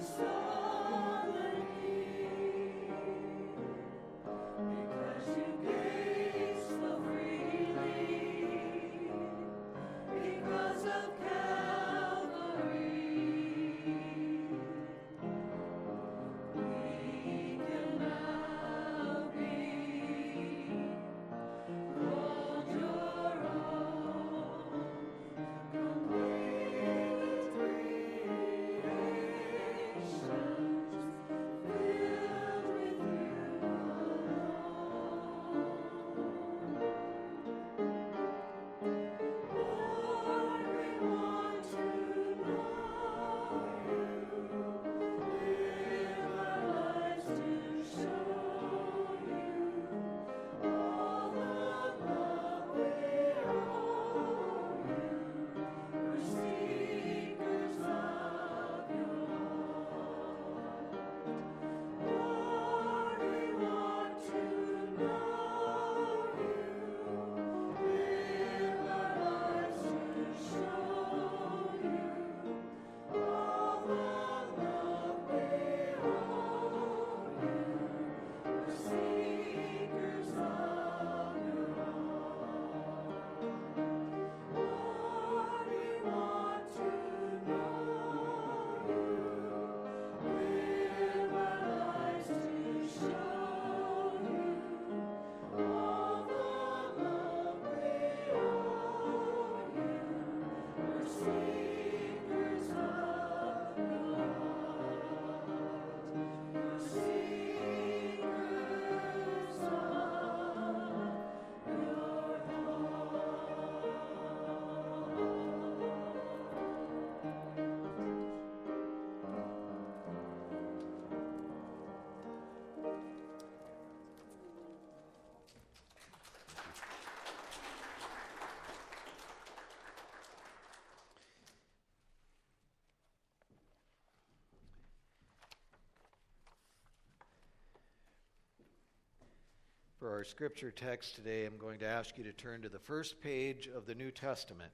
For our scripture text today, I'm going to ask you to turn to the first page of the New Testament,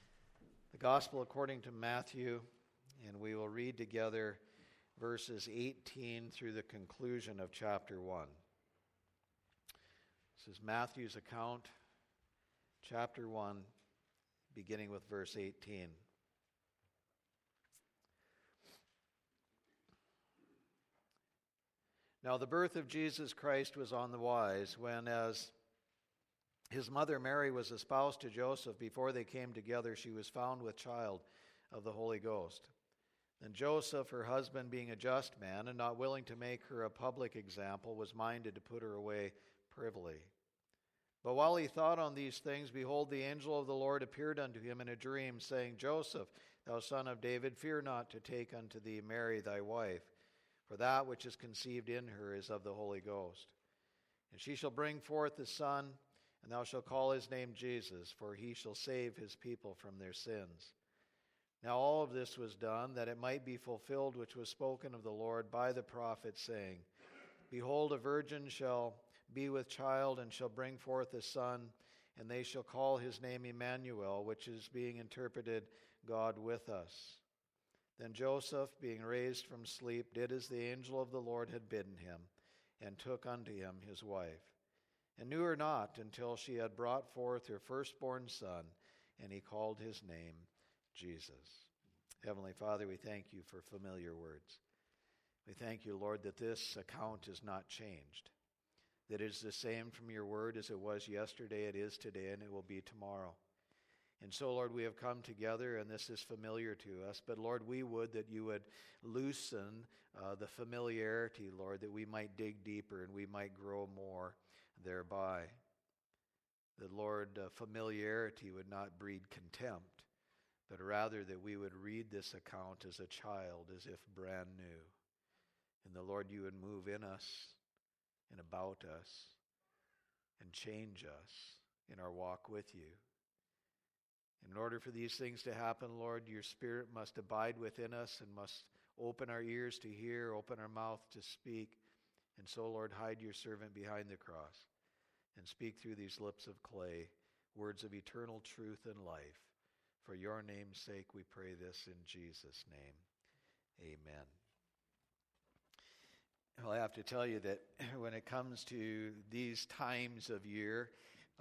the Gospel according to Matthew, and we will read together verses 18 through the conclusion of chapter 1. This is Matthew's account, chapter 1, beginning with verse 18. Now the birth of Jesus Christ was on the wise, when as his mother Mary was espoused to Joseph, before they came together, she was found with child of the Holy Ghost. Then Joseph, her husband, being a just man, and not willing to make her a public example, was minded to put her away privily. But while he thought on these things, behold, the angel of the Lord appeared unto him in a dream, saying, Joseph, thou son of David, fear not to take unto thee Mary thy wife, for that which is conceived in her is of the Holy Ghost. And she shall bring forth a son, and thou shalt call his name Jesus, for he shall save his people from their sins. Now all of this was done, that it might be fulfilled which was spoken of the Lord by the prophet, saying, Behold, a virgin shall be with child, and shall bring forth a son, and they shall call his name Emmanuel, which is being interpreted, God with us. Then Joseph, being raised from sleep, did as the angel of the Lord had bidden him, and took unto him his wife, and knew her not until she had brought forth her firstborn son, and he called his name Jesus. Heavenly Father, we thank you for familiar words. We thank you, Lord, that this account is not changed, that it is the same from your word as it was yesterday, it is today, and it will be tomorrow. And so, Lord, we have come together, and this is familiar to us. But, Lord, we would that you would loosen the familiarity, Lord, that we might dig deeper and we might grow more thereby. That, Lord, familiarity would not breed contempt, but rather that we would read this account as a child, as if brand new. And the Lord, you would move in us and about us and change us in our walk with you. In order for these things to happen, Lord, your Spirit must abide within us and must open our ears to hear, open our mouth to speak. And so, Lord, hide your servant behind the cross and speak through these lips of clay words of eternal truth and life. For your name's sake we pray this in Jesus' name. Amen. Well, I have to tell you that when it comes to these times of year,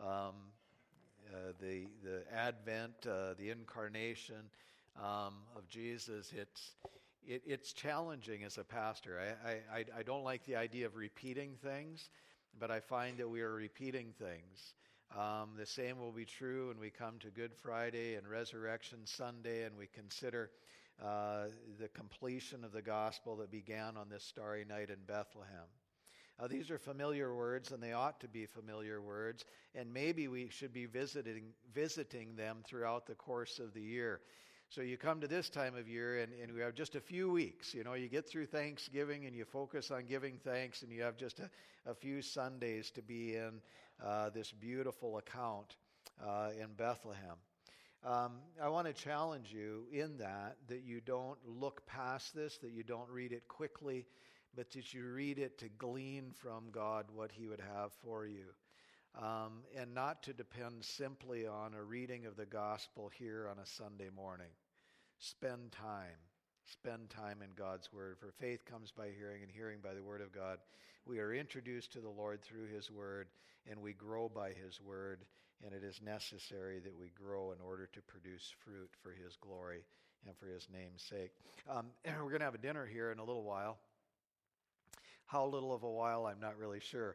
the Advent, the incarnation of Jesus, it's challenging as a pastor. I don't like the idea of repeating things, but I find that we are repeating things. The same will be true when we come to Good Friday and Resurrection Sunday, and we consider the completion of the gospel that began on this starry night in Bethlehem. These are familiar words, and they ought to be familiar words, and maybe we should be visiting them throughout the course of the year. So you come to this time of year, and we have just a few weeks. You know, you get through Thanksgiving, and you focus on giving thanks, and you have just a few Sundays to be in this beautiful account in Bethlehem. I want to challenge you in that you don't look past this, that you don't read it quickly, but that you read it to glean from God what He would have for you. And not to depend simply on a reading of the gospel here on a Sunday morning. Spend time in God's word. For faith comes by hearing, and hearing by the word of God. We are introduced to the Lord through His word, and we grow by His word, and it is necessary that we grow in order to produce fruit for His glory and for His name's sake. We're going to have a dinner here in a little while. How little of a while, I'm not really sure.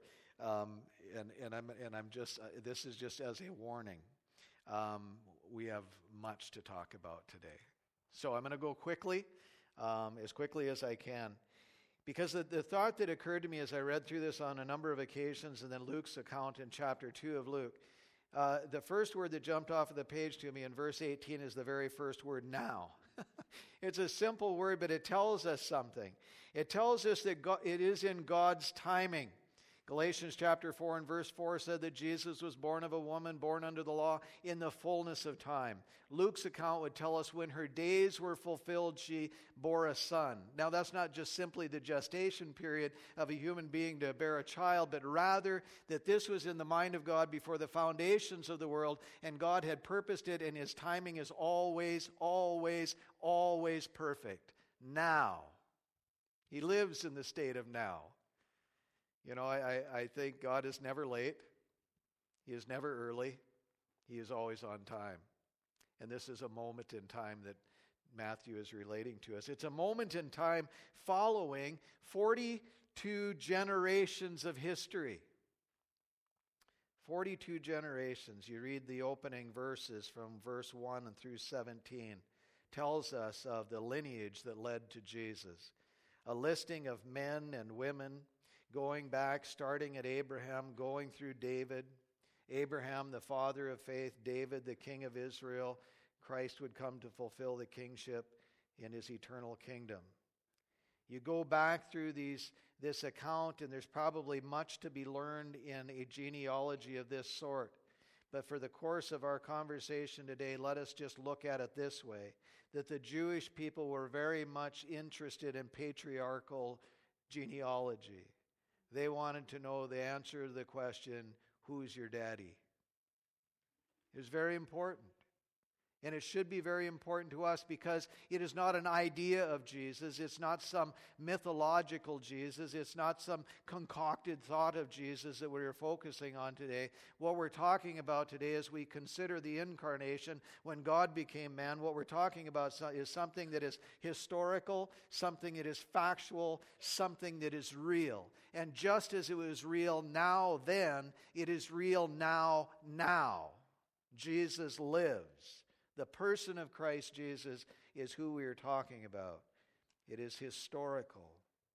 I'm just this is just as a warning. We have much to talk about today. So I'm going to go quickly, as quickly as I can. Because the thought that occurred to me as I read through this on a number of occasions, and then Luke's account in chapter 2 of Luke, the first word that jumped off of the page to me in verse 18 is the very first word, now. It's a simple word, but it tells us something. It tells us that it is in God's timing. Galatians chapter 4 and verse 4 said that Jesus was born of a woman, born under the law, in the fullness of time. Luke's account would tell us when her days were fulfilled, she bore a son. Now, that's not just simply the gestation period of a human being to bear a child, but rather that this was in the mind of God before the foundations of the world, and God had purposed it, and His timing is always, always, always perfect. Now. He lives in the state of now. You know, I think God is never late. He is never early. He is always on time. And this is a moment in time that Matthew is relating to us. It's a moment in time following 42 generations of history. 42 generations. You read the opening verses from verse 1 and through 17. Tells us of the lineage that led to Jesus. A listing of men and women going back, starting at Abraham, going through David. Abraham, the father of faith. David, the king of Israel. Christ would come to fulfill the kingship in His eternal kingdom. You go back through this account, and there's probably much to be learned in a genealogy of this sort. But for the course of our conversation today, let us just look at it this way, that the Jewish people were very much interested in patriarchal genealogy. They wanted to know the answer to the question, who's your daddy? It was very important. And it should be very important to us because it is not an idea of Jesus. It's not some mythological Jesus. It's not some concocted thought of Jesus that we're focusing on today. What we're talking about today as we consider the incarnation, when God became man, what we're talking about is something that is historical, something that is factual, something that is real. And just as it was real now then, it is real now. Jesus lives. The person of Christ Jesus is who we are talking about. It is historical.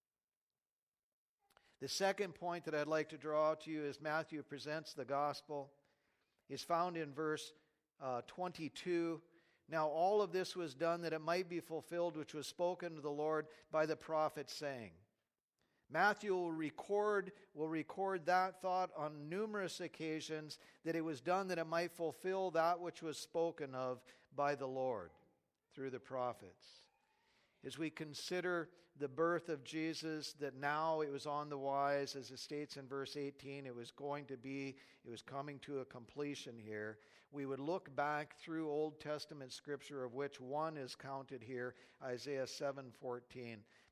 The second point that I'd like to draw out to you as Matthew presents the gospel is found in verse 22. Now all of this was done that it might be fulfilled, which was spoken to the Lord by the prophet, saying. Matthew will record that thought on numerous occasions, that it was done that it might fulfill that which was spoken of by the Lord through the prophets. As we consider the birth of Jesus, that now it was on the wise, as it states in verse 18, it was coming to a completion here. We would look back through Old Testament scripture, of which one is counted here, Isaiah 7:14.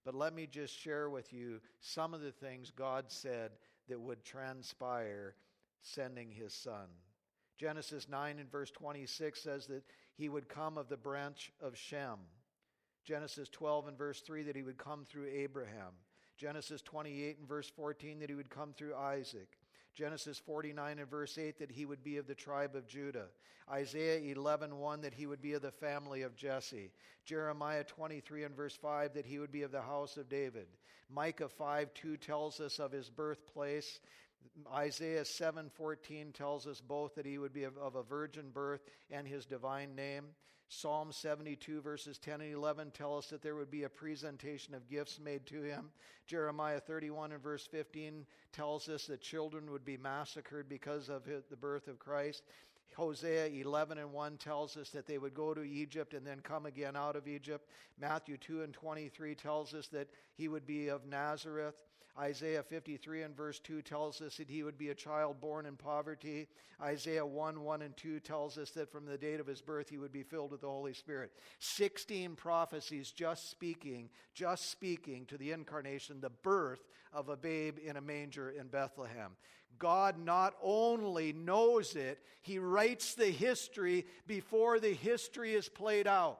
But let me just share with you some of the things God said that would transpire sending his Son. Genesis 9 and verse 26 says that he would come of the branch of Shem. Genesis 12 and verse 3 that he would come through Abraham. Genesis 28 and verse 14 that he would come through Isaac. Genesis 49 and verse 8 that he would be of the tribe of Judah. Isaiah 11:1 that he would be of the family of Jesse. Jeremiah 23 and verse 5 that he would be of the house of David. Micah 5:2 tells us of his birthplace. Isaiah 7:14 tells us both that he would be of a virgin birth and his divine name. Psalm 72 verses 10 and 11 tell us that there would be a presentation of gifts made to him. Jeremiah 31 and verse 15 tells us that children would be massacred because of the birth of Christ. Hosea 11 and 1 tells us that they would go to Egypt and then come again out of Egypt. Matthew 2 and 23 tells us that he would be of Nazareth. Isaiah 53 and verse 2 tells us that he would be a child born in poverty. Isaiah 1 and 2 tells us that from the date of his birth he would be filled with the Holy Spirit. 16 prophecies just speaking to the incarnation, the birth of a babe in a manger in Bethlehem. God not only knows it, he writes the history before the history is played out.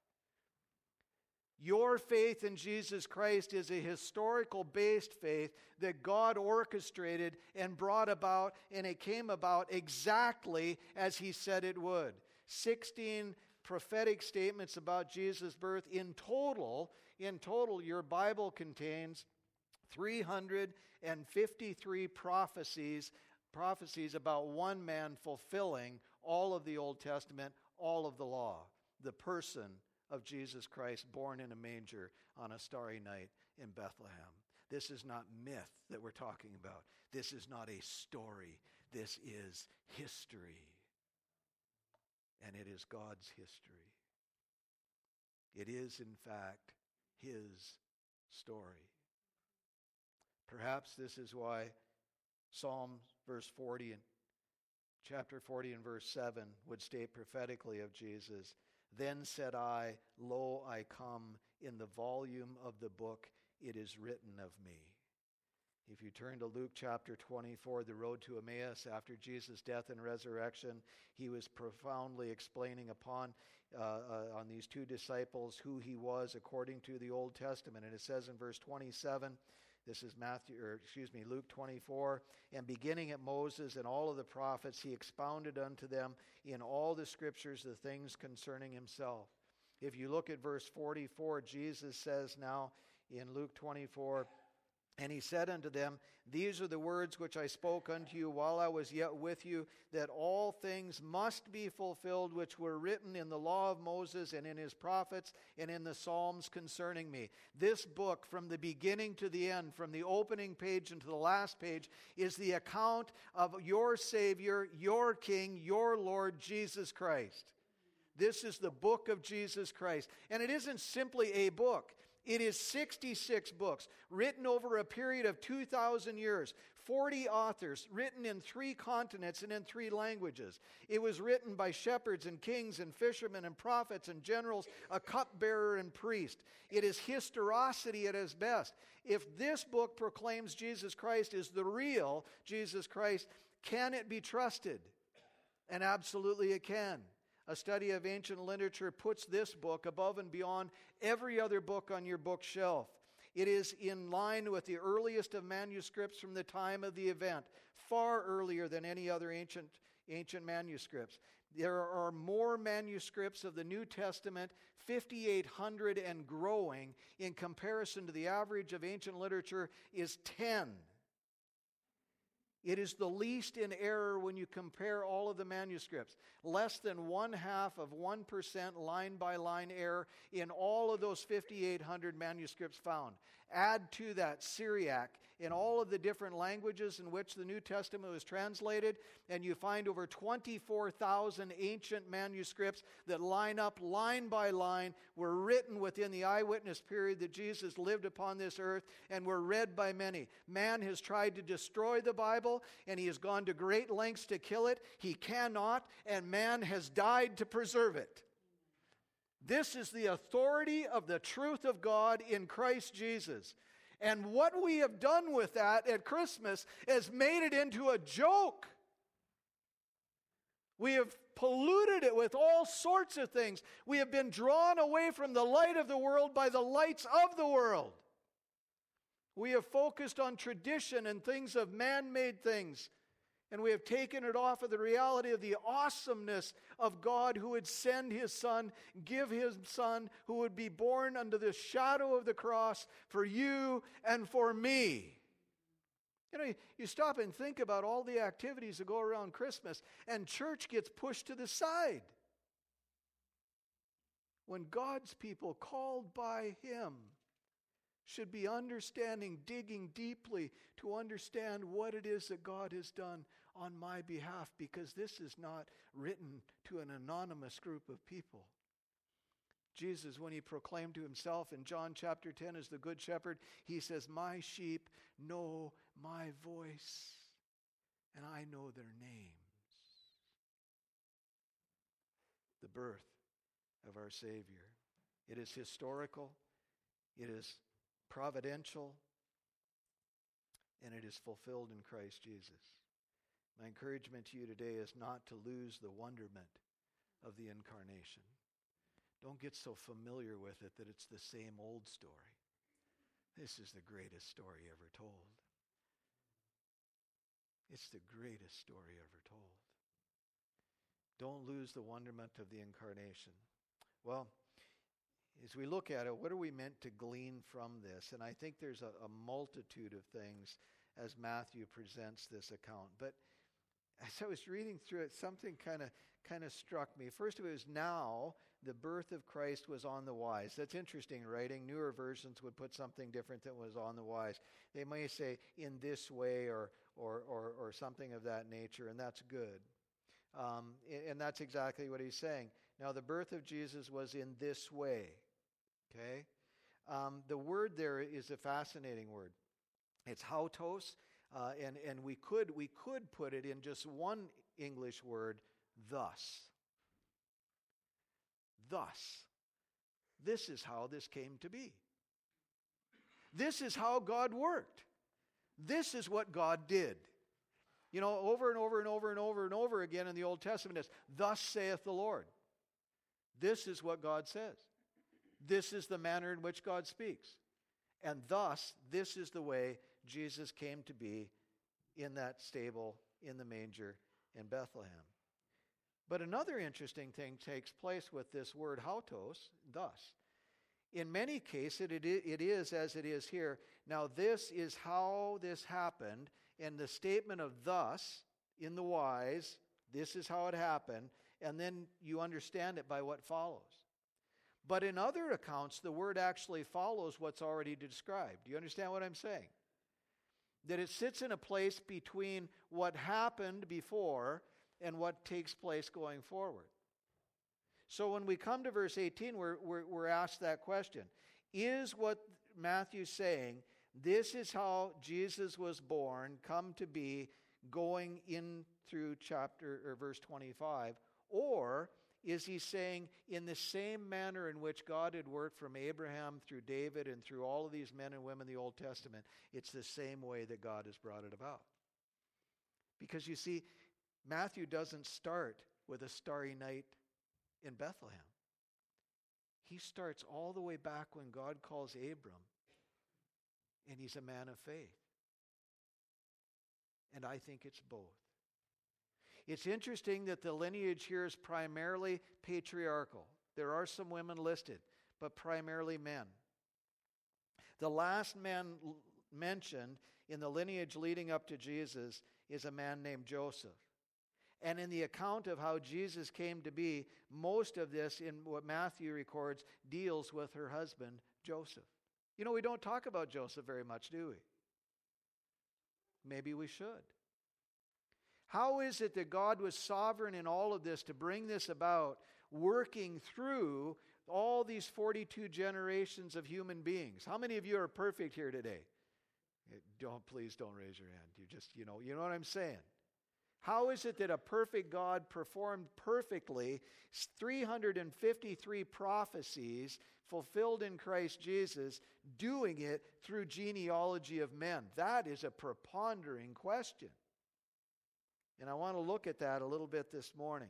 Your faith in Jesus Christ is a historical-based faith that God orchestrated and brought about, and it came about exactly as he said it would. 16 prophetic statements about Jesus' birth. In total, your Bible contains 353 prophecies about one man fulfilling all of the Old Testament, all of the law, the person of Jesus Christ born in a manger on a starry night in Bethlehem. This is not myth that we're talking about. This is not a story. This is history. And it is God's history. It is, in fact, his story. Perhaps this is why Psalm verse 40 and chapter 40 and verse 7 would state prophetically of Jesus, "Then said I, lo, I come, in the volume of the book it is written of me." If you turn to Luke chapter 24, the road to Emmaus, after Jesus' death and resurrection, he was profoundly explaining on these two disciples who he was according to the Old Testament. And it says in verse 27, this is Luke 24, "And beginning at Moses and all of the prophets, he expounded unto them in all the scriptures the things concerning himself." If you look at verse 44, Jesus says now in Luke 24, "And he said unto them, These are the words which I spoke unto you while I was yet with you, that all things must be fulfilled which were written in the law of Moses and in his prophets and in the Psalms concerning me." This book, from the beginning to the end, from the opening page into the last page, is the account of your Savior, your King, your Lord, Jesus Christ. This is the book of Jesus Christ. And it isn't simply a book. It is 66 books written over a period of 2,000 years, 40 authors, written in 3 continents and in 3 languages. It was written by shepherds and kings and fishermen and prophets and generals, a cupbearer and priest. It is historicity at its best. If this book proclaims Jesus Christ is the real Jesus Christ, can it be trusted? And absolutely it can. A study of ancient literature puts this book above and beyond every other book on your bookshelf. It is in line with the earliest of manuscripts from the time of the event, far earlier than any other ancient manuscripts. There are more manuscripts of the New Testament, 5,800 and growing, in comparison to the average of ancient literature is 10. It is the least in error when you compare all of the manuscripts. Less than 0.5% line-by-line error in all of those 5,800 manuscripts found. Add to that Syriac in all of the different languages in which the New Testament was translated, and you find over 24,000 ancient manuscripts that line up line by line, were written within the eyewitness period that Jesus lived upon this earth, and were read by many. Man has tried to destroy the Bible, and he has gone to great lengths to kill it. He cannot, and man has died to preserve it. This is the authority of the truth of God in Christ Jesus. And what we have done with that at Christmas is made it into a joke. We have polluted it with all sorts of things. We have been drawn away from the light of the world by the lights of the world. We have focused on tradition and things of man-made things. And we have taken it off of the reality of the awesomeness of God, who would send His Son, give His Son, who would be born under the shadow of the cross for you and for me. You know, you stop and think about all the activities that go around Christmas, and church gets pushed to the side. When God's people, called by Him, should be understanding, digging deeply to understand what it is that God has done on my behalf, because this is not written to an anonymous group of people. Jesus, when He proclaimed to Himself in John chapter 10 as the Good Shepherd, He says, "My sheep know my voice, and I know their names." The birth of our Savior. It is historical, it is providential, and it is fulfilled in Christ Jesus. My encouragement to you today is not to lose the wonderment of the incarnation. Don't get so familiar with it that it's the same old story. This is the greatest story ever told. It's the greatest story ever told. Don't lose the wonderment of the incarnation. Well, as we look at it, what are we meant to glean from this? And I think there's a multitude of things as Matthew presents this account. But as I was reading through it, something kind of struck me. First of it was, now the birth of Christ was on the wise. That's interesting writing. Newer versions would put something different than was on the wise. They may say in this way or something of that nature, and that's good. And that's exactly what he's saying. Now, the birth of Jesus was in this way. Okay? The word there is a fascinating word. It's hautos, and we could put it in just one English word, thus. Thus. This is how this came to be. This is how God worked. This is what God did. You know, over and over and over and over and over again in the Old Testament is, thus saith the Lord. This is what God says. This is the manner in which God speaks. And thus, this is the way Jesus came to be in that stable, in the manger in Bethlehem. But another interesting thing takes place with this word hautos, thus. In many cases, it is as it is here. Now, this is how this happened. And the statement of thus, in the wise, this is how it happened. And then you understand it by what follows. But in other accounts, the word actually follows what's already described. Do you understand what I'm saying? That it sits in a place between what happened before and what takes place going forward. So when we come to verse 18, we're asked that question. Is what Matthew's saying, this is how Jesus was born, come to be, going in through verse 25, or is he saying in the same manner in which God had worked from Abraham through David and through all of these men and women in the Old Testament, it's the same way that God has brought it about? Because you see, Matthew doesn't start with a starry night in Bethlehem. He starts all the way back when God calls Abram, and he's a man of faith. And I think it's both. It's interesting that the lineage here is primarily patriarchal. There are some women listed, but primarily men. The last man mentioned in the lineage leading up to Jesus is a man named Joseph. And in the account of how Jesus came to be, most of this in what Matthew records deals with her husband, Joseph. You know, we don't talk about Joseph very much, do we? Maybe we should. How is it that God was sovereign in all of this to bring this about, working through all these 42 generations of human beings? How many of you are perfect here today? Please don't raise your hand. You know what I'm saying. How is it that a perfect God performed perfectly 353 prophecies fulfilled in Christ Jesus, doing it through genealogy of men? That is a prepondering question. And I want to look at that a little bit this morning.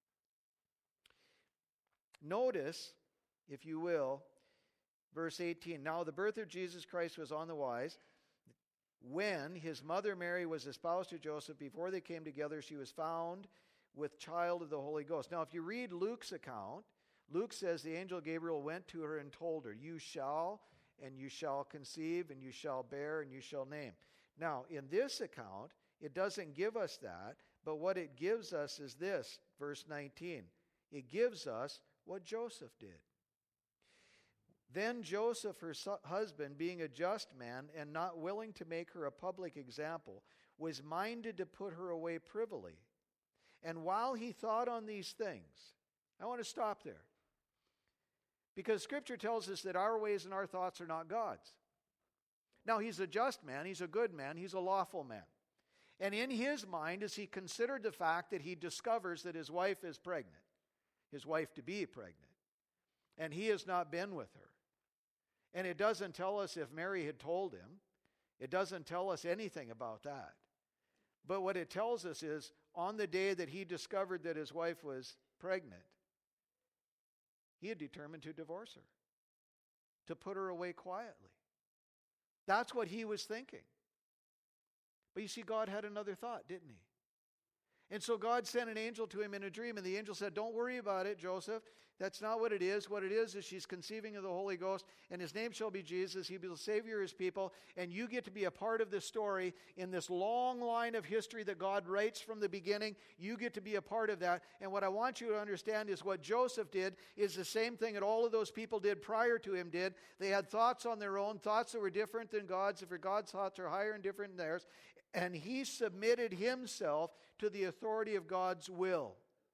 Notice, if you will, verse 18. Now the birth of Jesus Christ was on the wise. When his mother Mary was espoused to Joseph, before they came together, she was found with child of the Holy Ghost. Now, if you read Luke's account, Luke says the angel Gabriel went to her and told her, you shall conceive, and you shall bear, and you shall name. Now, in this account, it doesn't give us that, but what it gives us is this, verse 19. It gives us what Joseph did. Then Joseph, her husband, being a just man and not willing to make her a public example, was minded to put her away privily. And while he thought on these things, I want to stop there. Because Scripture tells us that our ways and our thoughts are not God's. Now, he's a just man, he's a good man, he's a lawful man. And in his mind, as he considered the fact that he discovers that his wife is pregnant, his wife to be pregnant, and he has not been with her. And it doesn't tell us if Mary had told him. It doesn't tell us anything about that. But what it tells us is, on the day that he discovered that his wife was pregnant, he had determined to divorce her, to put her away quietly. That's what he was thinking. But you see, God had another thought, didn't he? And so God sent an angel to him in a dream, and the angel said, don't worry about it, Joseph. That's not what it is. What it is she's conceiving of the Holy Ghost, and his name shall be Jesus. He will be the Savior of his people, and you get to be a part of this story in this long line of history that God writes from the beginning. You get to be a part of that. And what I want you to understand is what Joseph did is the same thing that all of those people did prior to him did. They had thoughts on their own, thoughts that were different than God's. For God's thoughts are higher and different than theirs. And he submitted himself to the authority of God's will.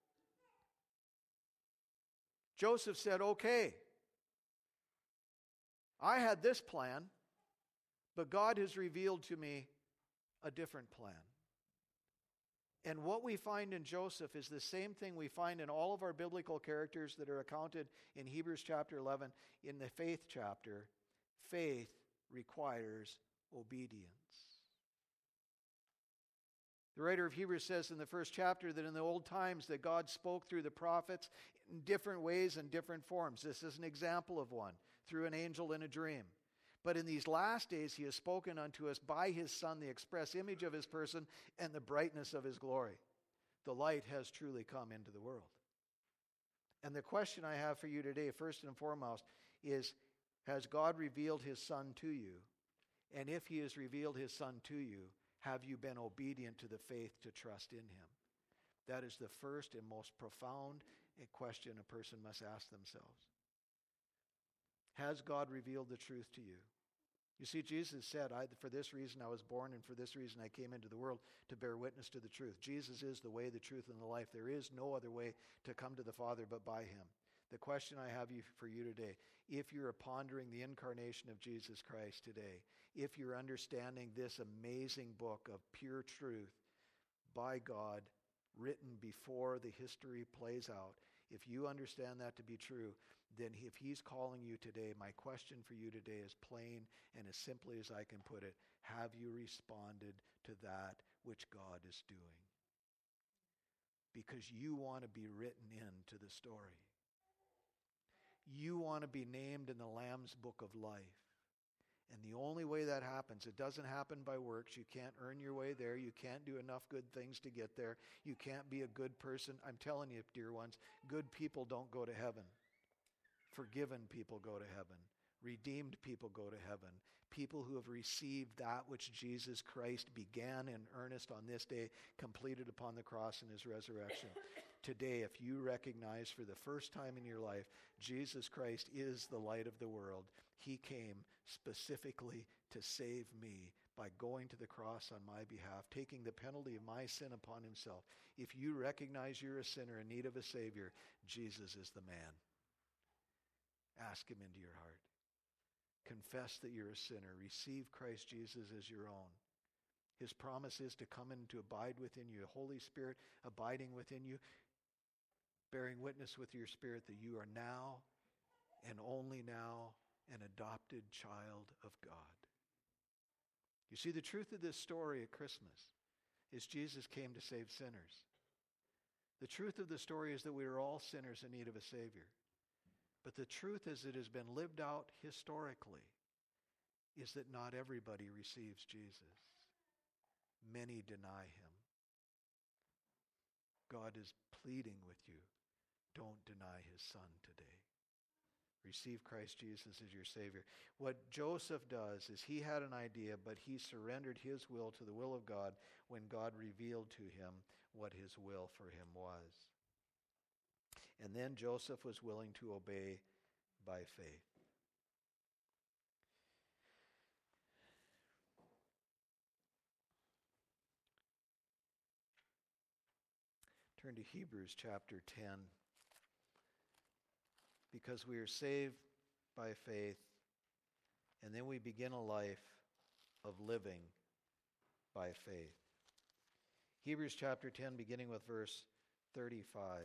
Joseph said, okay, I had this plan, but God has revealed to me a different plan. And what we find in Joseph is the same thing we find in all of our biblical characters that are accounted in Hebrews chapter 11, in the faith chapter. Faith requires obedience. The writer of Hebrews says in the first chapter that in the old times that God spoke through the prophets in different ways and different forms. This is an example of one, through an angel in a dream. But in these last days he has spoken unto us by his Son, the express image of his person and the brightness of his glory. The light has truly come into the world. And the question I have for you today, first and foremost, is, has God revealed his Son to you? And if he has revealed his Son to you, have you been obedient to the faith to trust in him? That is the first and most profound question a person must ask themselves. Has God revealed the truth to you? You see, Jesus said, for this reason I was born, and for this reason I came into the world, to bear witness to the truth. Jesus is the way, the truth, and the life. There is no other way to come to the Father but by him. The question I have for you today, if you're pondering the incarnation of Jesus Christ today, if you're understanding this amazing book of pure truth by God, written before the history plays out, if you understand that to be true, then if he's calling you today, my question for you today is plain and as simply as I can put it. Have you responded to that which God is doing? Because you want to be written into the story. You want to be named in the Lamb's book of life. And the only way that happens, it doesn't happen by works. You can't earn your way there. You can't do enough good things to get there. You can't be a good person. I'm telling you, dear ones, good people don't go to heaven. Forgiven people go to heaven. Redeemed people go to heaven. People who have received that which Jesus Christ began in earnest on this day, completed upon the cross in his resurrection. Today, if you recognize for the first time in your life, Jesus Christ is the light of the world. He came specifically to save me by going to the cross on my behalf, taking the penalty of my sin upon himself. If you recognize you're a sinner in need of a Savior, Jesus is the man. Ask him into your heart. Confess that you're a sinner. Receive Christ Jesus as your own. His promise is to come and to abide within you, the Holy Spirit abiding within you, bearing witness with your spirit that you are now and only now an adopted child of God. You see, the truth of this story at Christmas is Jesus came to save sinners. The truth of the story is that we are all sinners in need of a Savior. But the truth as it has been lived out historically is that not everybody receives Jesus. Many deny him. God is pleading with you, don't deny his Son today. Receive Christ Jesus as your Savior. What Joseph does is he had an idea, but he surrendered his will to the will of God when God revealed to him what his will for him was. And then Joseph was willing to obey by faith. Turn to Hebrews chapter 10. Because we are saved by faith, and then we begin a life of living by faith. Hebrews chapter 10, beginning with verse 35.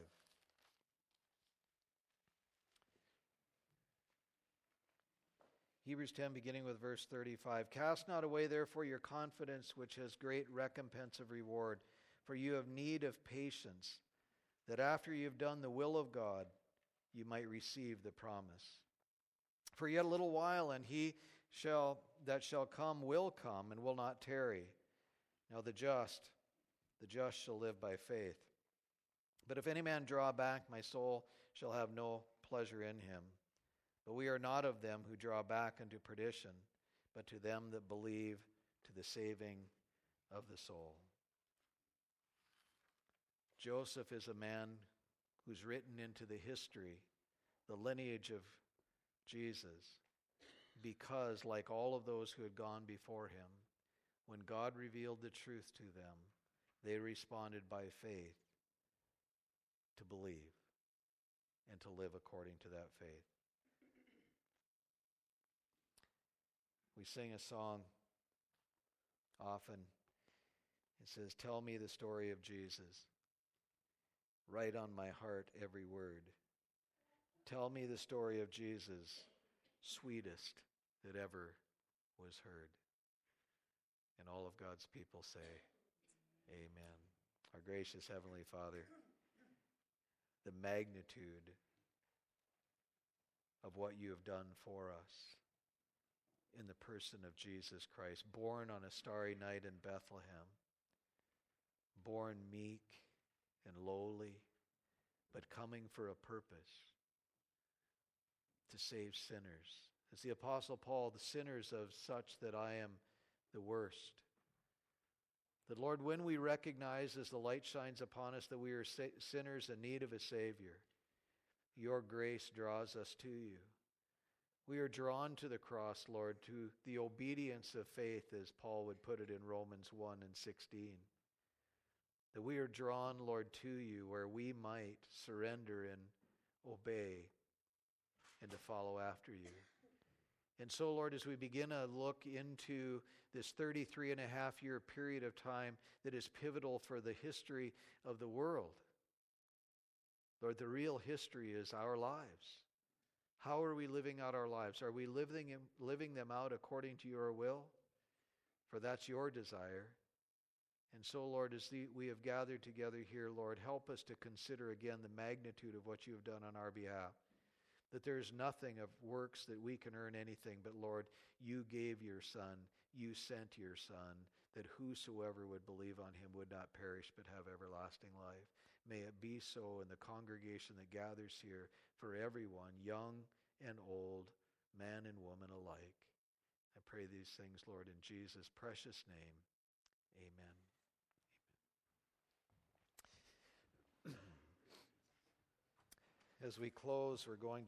Hebrews 10, beginning with verse 35. Cast not away, therefore, your confidence, which has great recompense of reward. For you have need of patience, that after you have done the will of God, you might receive the promise. For yet a little while, and he that shall come will come, and will not tarry. Now the just shall live by faith. But if any man draw back, my soul shall have no pleasure in him. But we are not of them who draw back unto perdition, but to them that believe to the saving of the soul. Joseph is a man who's written into the history, the lineage of Jesus, because like all of those who had gone before him, when God revealed the truth to them, they responded by faith to believe and to live according to that faith. We sing a song often. It says, "Tell me the story of Jesus. Write on my heart every word. Tell me the story of Jesus, sweetest that ever was heard." And all of God's people say, amen. Our gracious Heavenly Father, the magnitude of what you have done for us in the person of Jesus Christ, born on a starry night in Bethlehem, born meek and lowly, but coming for a purpose, to save sinners. As the Apostle Paul, the sinners of such that I am the worst. That, Lord, when we recognize as the light shines upon us that we are sinners in need of a Savior, your grace draws us to you. We are drawn to the cross, Lord, to the obedience of faith, as Paul would put it in Romans 1 and 16. That we are drawn, Lord, to you where we might surrender and obey and to follow after you. And so, Lord, as we begin to look into this 33-and-a-half-year period of time that is pivotal for the history of the world, Lord, the real history is our lives. How are we living out our lives? Are we living them out according to your will? For that's your desire. And so, Lord, as we have gathered together here, Lord, help us to consider again the magnitude of what you have done on our behalf. That there is nothing of works that we can earn anything, but Lord, you gave your Son, you sent your Son, that whosoever would believe on him would not perish but have everlasting life. May it be so in the congregation that gathers here for everyone, young and old, man and woman alike. I pray these things, Lord, in Jesus' precious name. Amen. As we close, we're going to